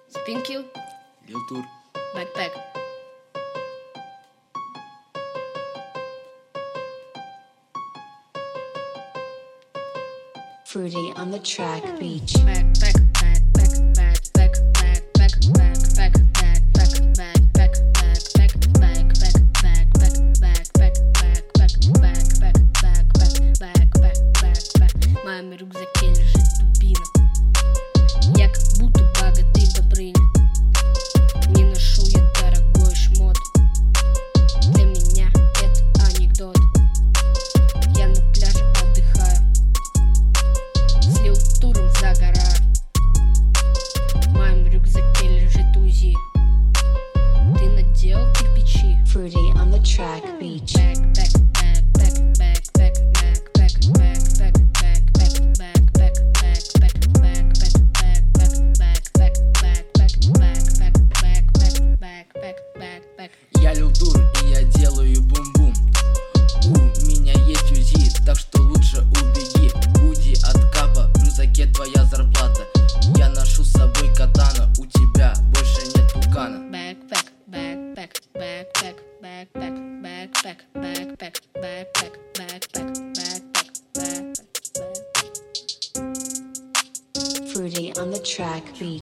Spinkill, Lil Tur, Backpack. Fruity on the track, beach. Backpack, backpack, backpack, backpack, backpack, backpack, backpack, backpack, backpack, backpack, backpack, backpack, backpack, backpack, backpack. В моем рюкзаке лежит дубина. Я как будто богатырь Добрыня. Не ношу я дорогой шмот. Для меня это анекдот. Я на пляже отдыхаю, с Лил Туром загораю. В моем рюкзаке лежит УЗИ. Ты наделал кирпичи. Fruity on the track, beach. Backpack, backpack, backpack, backpack, backpack, backpack, backpack, backpack, backpack, backpack, backpack, backpack, backpack, backpack. я Lil Tur, и я делаю бум-бум. У меня есть УЗИ, так что лучше убеги. Уйди от капа, в рюкзаке твоя зарплата. Я ношу с собой катану, у тебя больше нет пукана. Backpack, backpack, backpack, backpack, backpack, backpack, backpack, backpack, backpack, backpack. Fruity on the track, beach.